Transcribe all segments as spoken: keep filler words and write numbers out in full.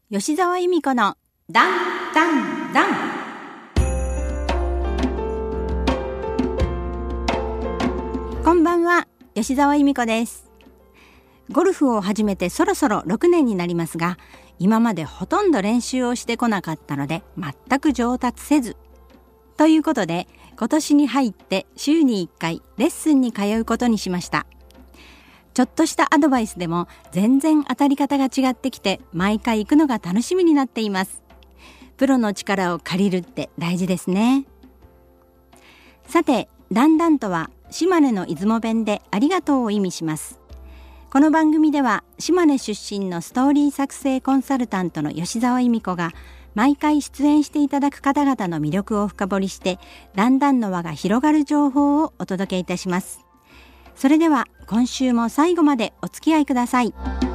吉澤由美子のダンダンダン。こんばんは、吉澤由美子です。ゴルフを始めてそろそろろくねんになりますが、今までほとんど練習をしてこなかったので全く上達せず、ということで今年に入って週にいっかいレッスンに通うことにしました。ちょっとしたアドバイスでも全然当たり方が違ってきて、毎回行くのが楽しみになっています。プロの力を借りるって大事ですね。さて、だんだんとは島根の出雲弁でありがとうを意味します。この番組では島根出身のストーリー作成コンサルタントの吉澤由美子が毎回出演していただく方々の魅力を深掘りして、だんだんの輪が広がる情報をお届けいたします。それでは今週も最後までお付き合いください。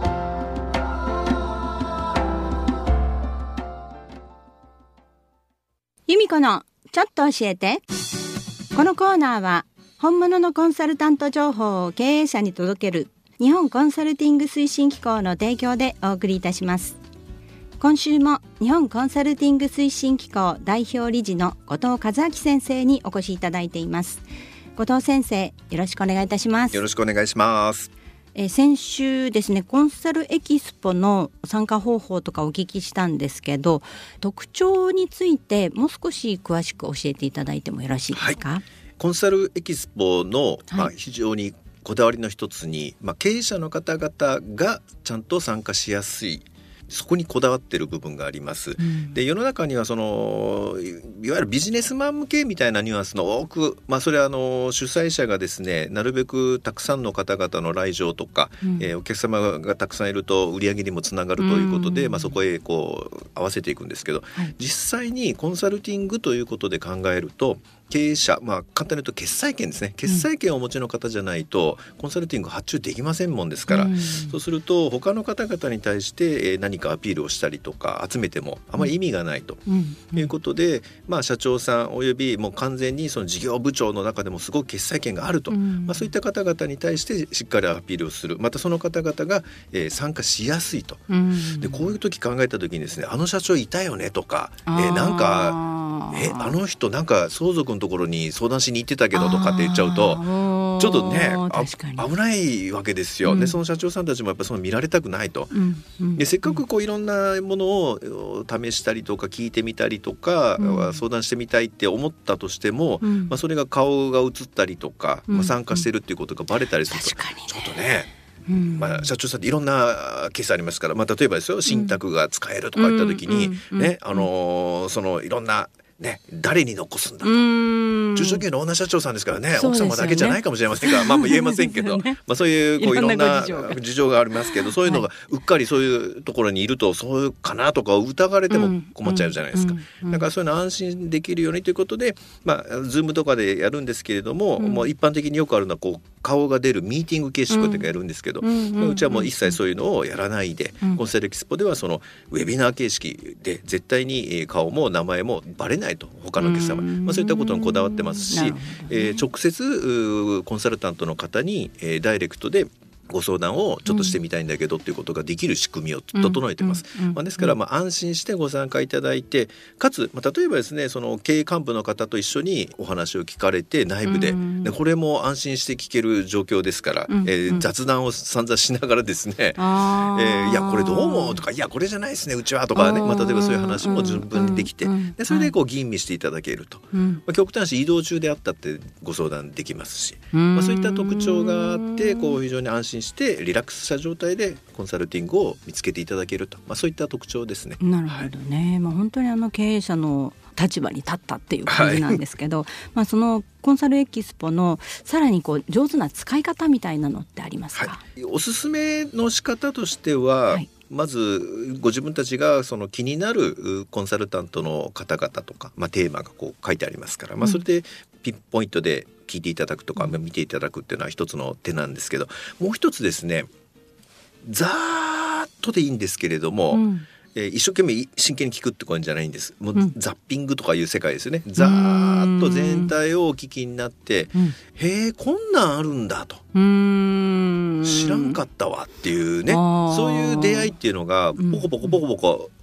由美子のちょっと教えて。このコーナーは本物のコンサルタント情報を経営者に届ける日本コンサルティング推進機構の提供でお送りいたします。今週も日本コンサルティング推進機構代表理事の後藤和明先生にお越しいただいています。後藤先生、よろしくお願いいたします。 よろしくお願いします。 えー、先週ですね、コンサルエキスポの参加方法とかお聞きしたんですけど、特徴についてもう少し詳しく教えていただいてもよろしいですか？ はい、コンサルエキスポの、まあ、非常にこだわりの一つに、まあ、経営者の方々がちゃんと参加しやすい、そこにこだわっている部分があります、うん、で世の中にはそのいわゆるビジネスマン向けみたいなニュアンスの多く、まあ、それはあの主催者がですね、なるべくたくさんの方々の来場とか、うんえー、お客様がたくさんいると売り上げにもつながるということで、うんまあ、そこへこう合わせていくんですけど、はい、実際にコンサルティングということで考えると、経営者、まあ、簡単に言うと決裁権ですね、決裁権をお持ちの方じゃないと、うん、コンサルティング発注できませんもんですから、うん、そうすると他の方々に対して何かアピールをしたりとか集めてもあまり意味がないということで、うんうんまあ、社長さんおよびもう完全にその事業部長の中でもすごく決裁権があると、うんまあ、そういった方々に対してしっかりアピールをする、またその方々が、えー、参加しやすいと、うん、でこういう時考えた時にですね、あの社長いたよねとか、えー、なんかえあの人なんか相続のところに相談しに行ってたけどとかって言っちゃうとちょっとね危ないわけですよ、うん、でその社長さんたちもやっぱりその見られたくないと、うんうん、でせっかくこういろんなものを試したりとか聞いてみたりとか、うん、相談してみたいって思ったとしても、うんまあ、それが顔が映ったりとか、うんまあ、参加してるっていうことがバレたりすると、ちょっとねうんまあ、社長さんっていろんなケースありますから、まあ、例えばですよ、信託が使えるとか言った時に、うんねあのー、そのいろんなね、誰に残すんだと、中小企業のオーナー社長さんですからね、奥様だけじゃないかもしれませんが、まあ言えませんけど、ねまあ、そういうこういろんな事情がありますけど、そういうのがうっかりそういうところにいると、そういうかなとか疑われても困っちゃうじゃないですか、だからそういうの安心できるようにということで、まあ、ズームとかでやるんですけれども、うん、もう一般的によくあるのはこう顔が出るミーティング形式とかやるんですけど、うん、うちはもう一切そういうのをやらないで、うん、コンサルエキスポではそのウェビナー形式で絶対に顔も名前もバレないと、他のお客様、まあ、そういったことにこだわってますし、ねえー、直接コンサルタントの方に、えー、ダイレクトでご相談をちょっとしてみたいんだけどっていうことができる仕組みを整えてます、うんうんまあ、ですからまあ安心してご参加いただいて、かつ、まあ、例えばですね、その経営幹部の方と一緒にお話を聞かれて内部で、うん、でこれも安心して聞ける状況ですから、うんえー、雑談を散々しながらですね、えー、いやこれどうもとか、いやこれじゃないですねうちはとかね、まあ、例えばそういう話も十分にできて、でそれでこう吟味していただけると、うんまあ、極端し移動中であったってご相談できますし、まあ、そういった特徴があってこう非常に安心してリラックスした状態でコンサルティングを見つけていただけると、まあ、そういった特徴ですね。 なるほどね、はいまあ、本当にあの経営者の立場に立ったっていう感じなんですけど、はいまあ、そのコンサルエキスポのさらにこう上手な使い方みたいなのってありますか？ はい、おすすめの仕方としては、はいまずご自分たちがその気になるコンサルタントの方々とか、まあ、テーマがこう書いてありますから、まあ、それでピンポイントで聞いていただくとか、うん、見ていただくっていうのは一つの手なんですけど、もう一つですね、ざーっとでいいんですけれども、うんえー、一生懸命真剣に聞くってことじゃないんです。もうザッピングとかいう世界ですよね、うん、ざーっと全体をお聞きになって、うん、へーこんなんあるんだと、うーん知らんかったわっていうね、そういう出会いっていうのがポコポコポコポコ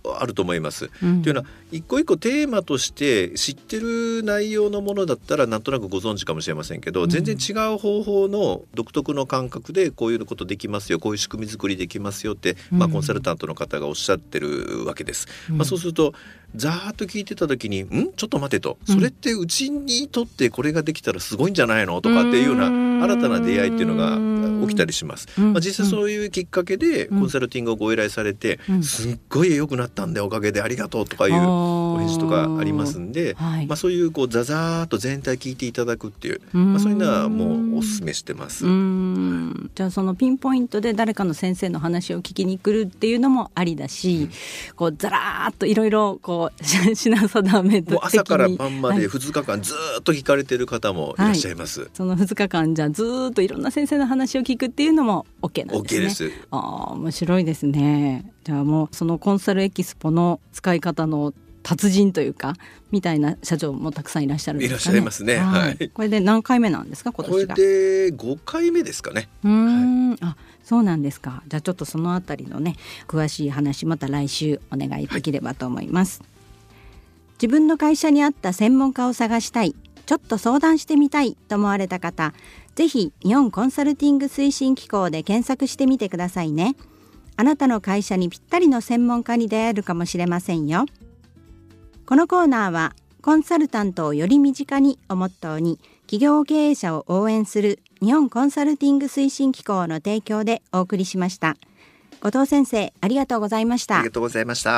あると思います、 うん、 というのは一個一個テーマとして知ってる内容のものだったらなんとなくご存知かもしれませんけど、うん、全然違う方法の独特の感覚でこういうことできますよ、こういう仕組み作りできますよって、まあ、コンサルタントの方がおっしゃってるわけです、うん、まあ、そうするとざーっと聞いてた時にんちょっと待てと、それってうちにとってこれができたらすごいんじゃないのとかっていうような新たな出会いっていうのが起きたりします、まあ、実際そういうきっかけでコンサルティングをご依頼されて、すっごい良くなったんでおかげでありがとうとかいうお返事とかありますんで、はい、まあ、そういうこうザザーっと全体聞いていただくっていう、まあ、そういうのはもうお勧めしてます。 うーん、じゃあそのピンポイントで誰かの先生の話を聞きに来るっていうのもありだし、うん、こうザラーっといろいろこう品定め的にもう朝から晩までふつかかんずっと聞かれてる方もいらっしゃいます、はい、 そのふつかかんじゃずっといろんな先生の話を聞くっていうのも OK なんですね。 OK です。 あ、面白いですね。じゃあもうそのコンサルエキスポの使い方の達人というかみたいな社長もたくさんいらっしゃるんですかね。 いらっしゃいますね、はい、 これで何回目なんですか今年が。 これでごかいめですかね。 うーん、はい、あ、そうなんですか。じゃあちょっとそのあたりのね詳しい話また来週お願いできればと思います、はい、自分の会社に合った専門家を探したい、ちょっと相談してみたいと思われた方、ぜひ日本コンサルティング推進機構で検索してみてくださいね。あなたの会社にぴったりの専門家に出会えるかもしれませんよ。このコーナーはコンサルタントをより身近にをモットーに企業経営者を応援する日本コンサルティング推進機構の提供でお送りしました。後藤先生、ありがとうございました。 ありがとうございました。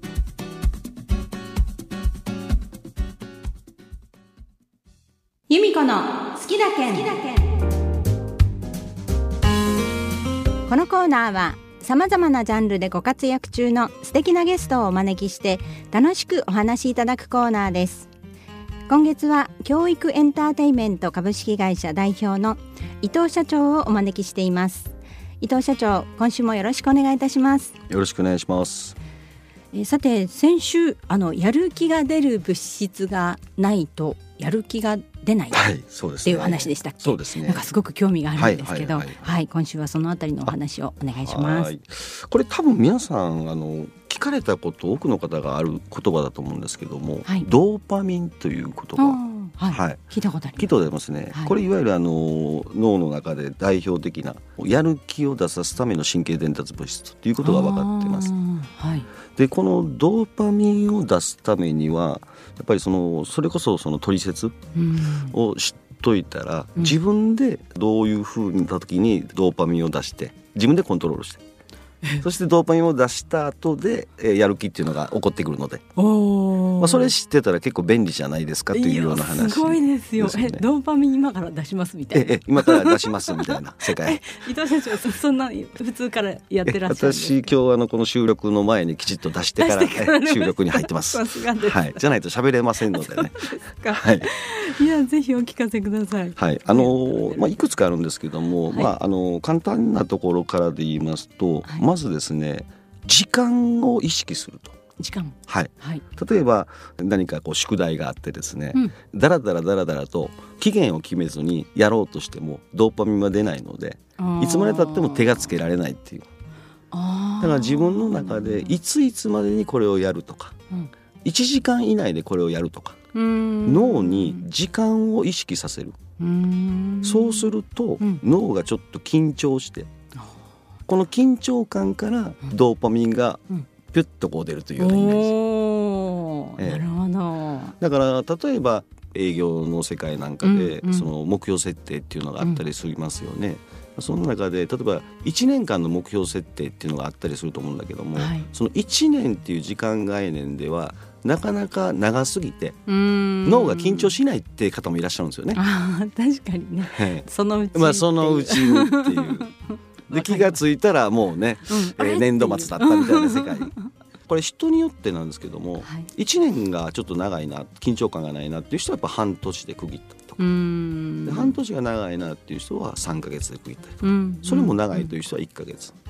由美子の好きだけん。このコーナーはさまざまなジャンルでご活躍中の素敵なゲストをお招きして楽しくお話しいただくコーナーです。今月は教育エンターテイメント株式会社代表の伊藤社長をお招きしています。伊藤社長、今週もよろしくお願いいたします。 よろしくお願いします。 えさて先週あのやる気が出る物質がないとやる気が出ない、はい、そうですね、っていう話でしたっけ。 そうですね、 なんかすごく興味があるんですけど、はいはいはいはい、今週はそのあたりのお話をお願いします。はい、 これ多分皆さんあの聞かれたこと多くの方がある言葉だと思うんですけども、はい、ドーパミンという言葉、 はいはい、聞いたことあります。 聞いたことありますね、はい、これいわゆるあの脳の中で代表的なやる気を出さすための神経伝達物質ということが分かっています。はい、でこのドーパミンを出すためにはやっぱりそのそれこそそのトリセツを知っといたら、うん、自分でどういう風になった時にドーパミンを出して自分でコントロールしてそしてドーパミンを出した後で、えー、やる気っていうのが起こってくるので、お、まあ、それ知ってたら結構便利じゃないですかというような話です、ね、 すごいですよ。えドーパミン今から出しますみたいな、 え今から出しますみたいな世界伊藤社長 そ, そんな普通からやってらっしゃるんですか。 私今日あのこの収録の前にきちっと出してから収録に入ってますさすがです、 はい、じゃないと喋れませんのでねはい、いやぜひお聞かせください。 はい、あのまあ、いくつかあるんですけども、はい、まあ、あの簡単なところからで言いますと、はい、まずですね時間を意識すると。 時間、 はいはい、例えば何かこう宿題があってですね、うん、だらだらだらだらと期限を決めずにやろうとしてもドーパミンは出ないのでいつまでたっても手がつけられないっていう。あだから自分の中でいついつまでにこれをやるとか、うん、いちじかん以内でこれをやるとか、うん脳に時間を意識させる。うんそうすると、うん、脳がちょっと緊張してこの緊張感からドーパミンがピュッとこう出るというようなイメージ、お、えー、なるほど。だから例えば営業の世界なんかで、うんうん、その目標設定っていうのがあったりしますよね、うん、その中で例えばいちねんかんの目標設定っていうのがあったりすると思うんだけども、はい、そのいちねんっていう時間概念ではなかなか長すぎて脳が緊張しないっていう方もいらっしゃるんですよね。あ確かにね、はい、そのうち、まあ、そのうちっていうで気がついたらもうね、うんえー、年度末だったみたいな世界これ人によってなんですけども、はい、いちねんがちょっと長いな緊張感がないなっていう人はやっぱ半年で区切ったりとか、うーんで半年が長いなっていう人はさんかげつで区切ったりとか、うん、それも長いという人はいっかげつ、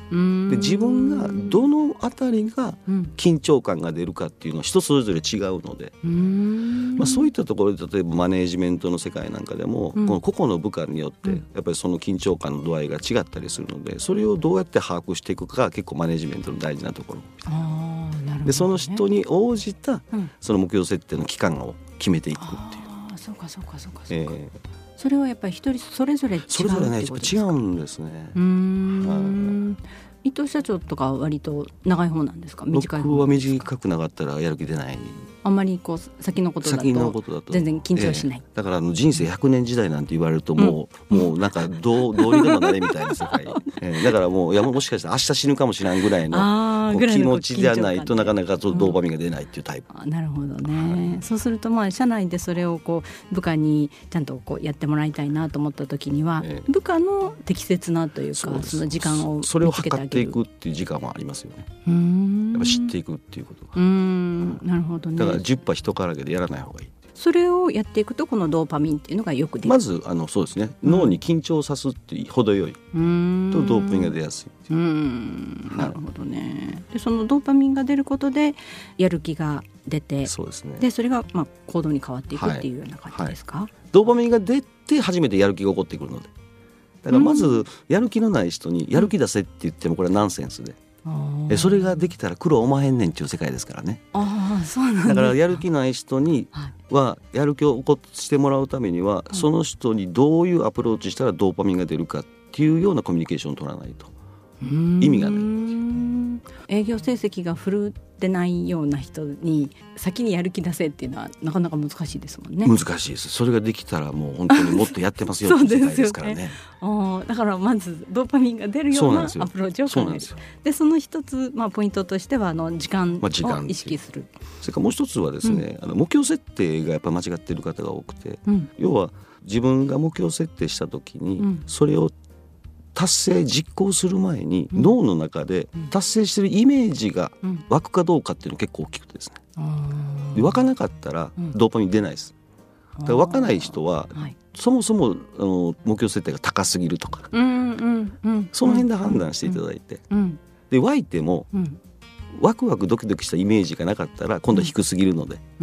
で自分がどのあたりが緊張感が出るかっていうのは人それぞれ違うので、まあ、そういったところで例えばマネージメントの世界なんかでも、うん、この個々の部下によってやっぱりその緊張感の度合いが違ったりするので、それをどうやって把握していくかが結構マネージメントの大事なところ。 あ、なるほどね。 でその人に応じたその目標設定の期間を決めていくっていう。 あ、そうかそうかそうかそうか、えー、それはやっぱり一人それぞれ違うってことですか？それぞれね違うんですね。 うーん、はい、伊藤社長とかは割と長い方なんですか？短い方？ 僕は短くなかったらやる気出ない。 あんまりこう先のことだと全然緊張しない、 えー、だからあの人生ひゃくねん時代なんて言われるともう、うん、もうなんかどう、どうにでもなれみたいな世界、えー、だからもういやもしかしたら明日死ぬかもしれないぐらいの気持ちじゃないとなかなかドーパミンが出ないっていうタイプ、 うん、あ、なるほどね、はい、そうするとまあ社内でそれをこう部下にちゃんとこうやってもらいたいなと思った時には、えー、部下の適切なというか そ, その時間を見つけてあげる、 それを測っていくっていう時間もありますよね。うーん、やっぱ知っていくっていうことが、 うーん、なるほどね。 だからじゅっぱ人からでやらない方がいい。 それをやっていくとこのドーパミンっていうのがよく出る。 まずあのそうですね、うん、脳に緊張さすって程よいとドーパミンが出やすい。うーん、 なるほどね。でそのドーパミンが出ることでやる気が出て、 そうですね、 でそれがまあ行動に変わっていくっていうような感じですか？はいはい、 ドーパミンが出て初めてやる気が起こってくるので、だからまずやる気のない人にやる気出せって言ってもこれはナンセンスで、えそれができたら苦労おまへんねんっていう世界ですからね。 あ、そうなんですか。 だからやる気ない人にはやる気を起こしてもらうためには、その人にどういうアプローチしたらドーパミンが出るかっていうようなコミュニケーションを取らないと意味がないっていう。 営業成績が振るってないような人に先にやる気出せっていうのはなかなか難しいですもんね。 難しいです。それができたらもう本当にもっとやってますよっていう世界ですからね。ねあ、だからまずドーパミンが出るようなアプローチを考える。そでその一つ、まあ、ポイントとしてはあの時間を意識する、まあ、 それからもう一つはですね、うん、あの目標設定がやっぱ間違っている方が多くて、うん、要は自分が目標設定した時に、うん、それを達成実行する前に、うん、脳の中で達成しているイメージが湧くかどうかっていうのが結構大きくてですね、うん、で湧かなかったらドーパミン出ないです。だから湧かない人は、はい、そもそもあの目標設定が高すぎるとか、うんうんうん、その辺で判断していただいて、うん、で湧いても、うん、ワクワクドキドキしたイメージがなかったら今度は低すぎるので、うん、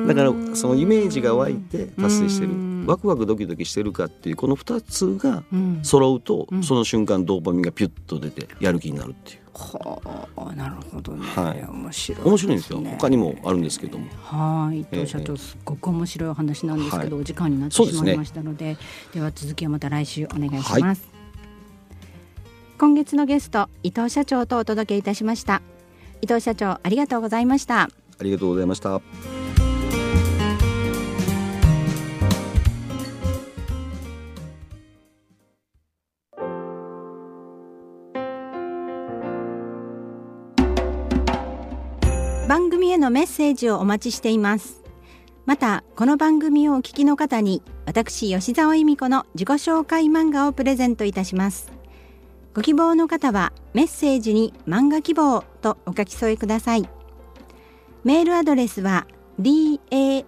だからそのイメージが湧いて達成してる、ワクワクドキドキしてるかっていうこのふたつが揃うと、うん、その瞬間ドーパミンがピュッと出てやる気になるっていう。 はあ、なるほどね、 はい、 面白いですね。 面白いんですよ。他にもあるんですけども、 はい、伊藤社長、えー、すごく面白いお話なんですけど、はい、お時間になってしまいましたの で, で,、ね、では続きはまた来週お願いします、はい、今月のゲスト伊藤社長とお届けいたしました。伊藤社長ありがとうございました。 ありがとうございました。 番組へのメッセージをお待ちしています。またこの番組をお聞きの方に私吉澤恵美子の自己紹介漫画をプレゼントいたします。ご希望の方はメッセージに漫画希望とお書き添えください。メールアドレスは ダン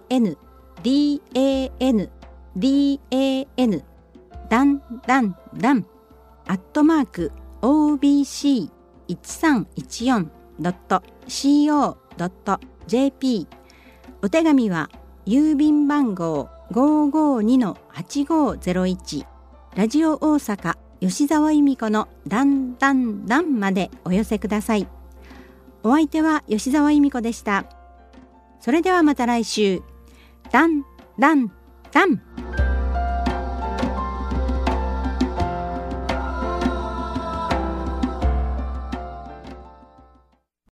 ダンダンダンアットマーク オービーシーいちさんいちよんドットシーオードットジェーピー。 お手紙は郵便番号 ごーごーにのはちごーぜろいち ラジオ大阪吉澤恵美子のダンダンダンまでお寄せください。お相手は吉澤恵美子でした。それではまた来週。ダンダンダン。